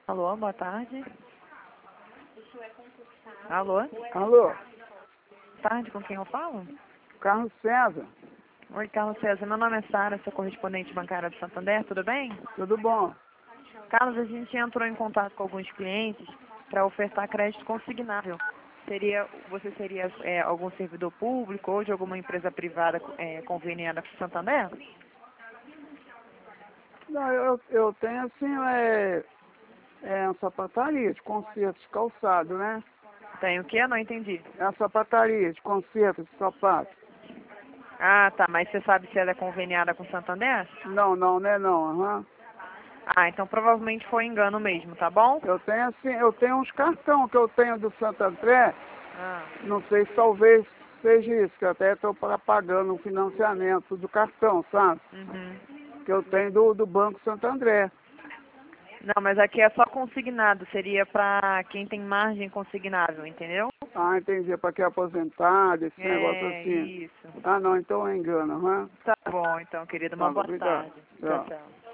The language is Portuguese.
Alô, boa tarde. Alô, boa Alô, tarde, com quem eu falo? Carlos César, Oi, Carlos César, meu nome é Sara, sou correspondente bancária do Santander, tudo bem? tudo bom? Carlos, a gente entrou em contato com alguns clientes para ofertar crédito consignável. Você seria algum servidor público ou de alguma empresa privada conveniada com o Santander? Não, eu tenho assim, uma sapataria de conserto de calçado, né? Tem o quê? Não entendi. É uma sapataria de conserto de sapato. Ah, tá, mas você sabe se ela é conveniada com o Santander? Não, né não, aham. Ah, então provavelmente foi engano mesmo, tá bom? Eu tenho uns cartão que eu tenho do Santo André, Ah, não sei se talvez seja isso, que eu até estou pagando um financiamento do cartão, sabe? uhum. Que eu tenho do Banco Santo André. Não, mas aqui é só consignado, seria para quem tem margem consignável, entendeu? Ah, entendi, para que é aposentado, esse negócio É, assim. isso. Ah, não, então é engano, aham. Tá bom, então, querido. Uma Tá, boa obrigado. tarde. Tchau, Tchau. tchau.